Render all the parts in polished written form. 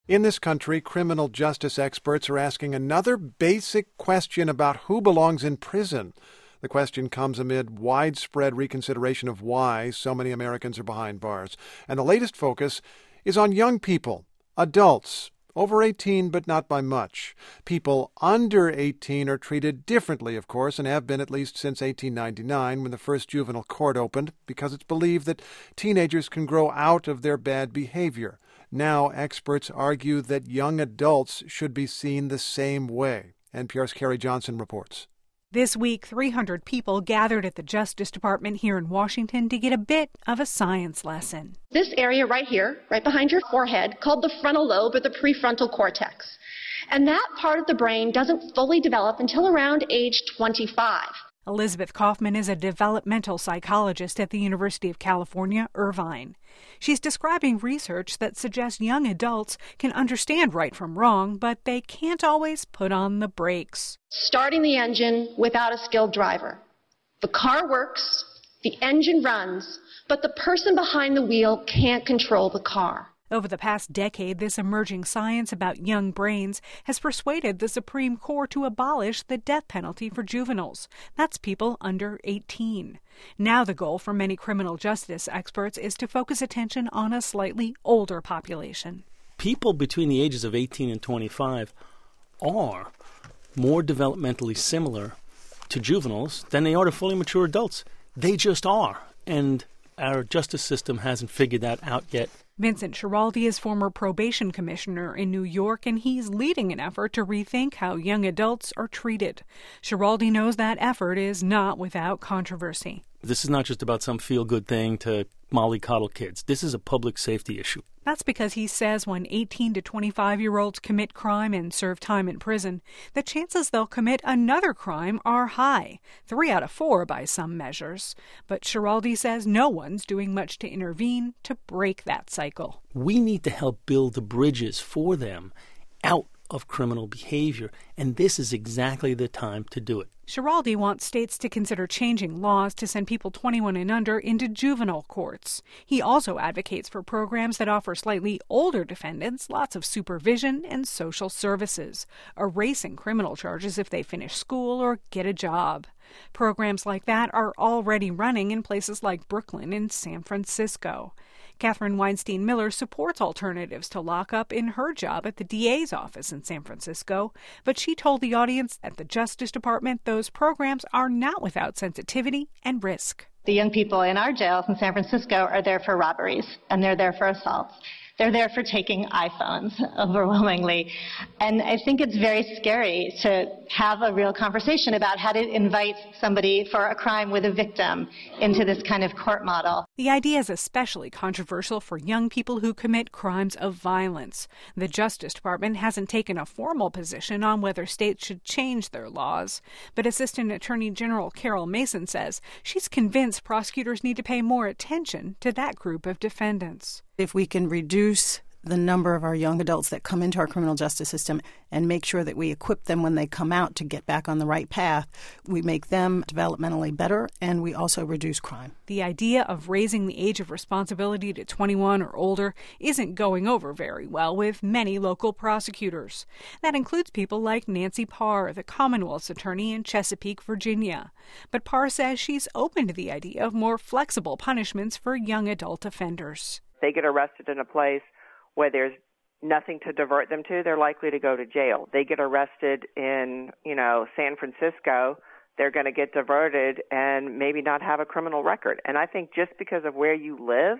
In this country, criminal justice experts are asking another basic question about who belongs in prison. The question comes amid widespread reconsideration of why so many Americans are behind bars. And the latest focus is on young people, adults, over 18 but not by much. People under 18 are treated differently, of course, and have been at least since 1899 when the first juvenile court opened, because it's believed that teenagers can grow out of their bad behavior. Now experts argue that young adults should be seen the same way. NPR's Carrie Johnson reports. This week, 300 people gathered at the Justice Department here in Washington to get a bit of a science lesson. This area right here, right behind your forehead, called the frontal lobe or the prefrontal cortex. And that part of the brain doesn't fully develop until around age 25. Elizabeth Kaufman is a developmental psychologist at the University of California, Irvine. She's describing research that suggests young adults can understand right from wrong, but they can't always put on the brakes. Starting the engine without a skilled driver. The car works, the engine runs, but the person behind the wheel can't control the car. Over the past decade, this emerging science about young brains has persuaded the Supreme Court to abolish the death penalty for juveniles. That's people under 18. Now the goal for many criminal justice experts is to focus attention on a slightly older population. People between the ages of 18 and 25 are more developmentally similar to juveniles than they are to fully mature adults. They just are. And our justice system hasn't figured that out yet. Vincent Schiraldi is former probation commissioner in New York, and he's leading an effort to rethink how young adults are treated. Schiraldi knows that effort is not without controversy. This is not just about some feel-good thing to mollycoddle kids. This is a public safety issue. That's because he says when 18 to 25-year-olds commit crime and serve time in prison, the chances they'll commit another crime are high, 3 out of 4 by some measures. But Schiraldi says no one's doing much to intervene to break that cycle. We need to help build the bridges for them out of criminal behavior, and this is exactly the time to do it. Schiraldi wants states to consider changing laws to send people 21 and under into juvenile courts. He also advocates for programs that offer slightly older defendants lots of supervision and social services, erasing criminal charges if they finish school or get a job. Programs like that are already running in places like Brooklyn and San Francisco. Catherine Weinstein Miller supports alternatives to lockup in her job at the DA's office in San Francisco, but she told the audience at the Justice Department those programs are not without sensitivity and risk. The young people in our jails in San Francisco are there for robberies, and they're there for assaults. They're there for taking iPhones, overwhelmingly. And I think it's very scary to have a real conversation about how to invite somebody for a crime with a victim into this kind of court model. The idea is especially controversial for young people who commit crimes of violence. The Justice Department hasn't taken a formal position on whether states should change their laws. But Assistant Attorney General Carol Mason says she's convinced prosecutors need to pay more attention to that group of defendants. If we can reduce the number of our young adults that come into our criminal justice system and make sure that we equip them when they come out to get back on the right path, we make them developmentally better, and we also reduce crime. The idea of raising the age of responsibility to 21 or older isn't going over very well with many local prosecutors. That includes people like Nancy Parr, the Commonwealth's attorney in Chesapeake, Virginia. But Parr says she's open to the idea of more flexible punishments for young adult offenders. They get arrested in a place where there's nothing to divert them to, they're likely to go to jail. They get arrested in, San Francisco, they're going to get diverted and maybe not have a criminal record. And I think just because of where you live,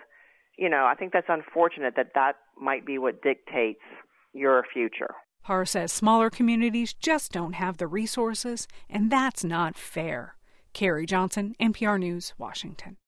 I think that's unfortunate that might be what dictates your future. Parr says smaller communities just don't have the resources, and that's not fair. Carrie Johnson, NPR News, Washington.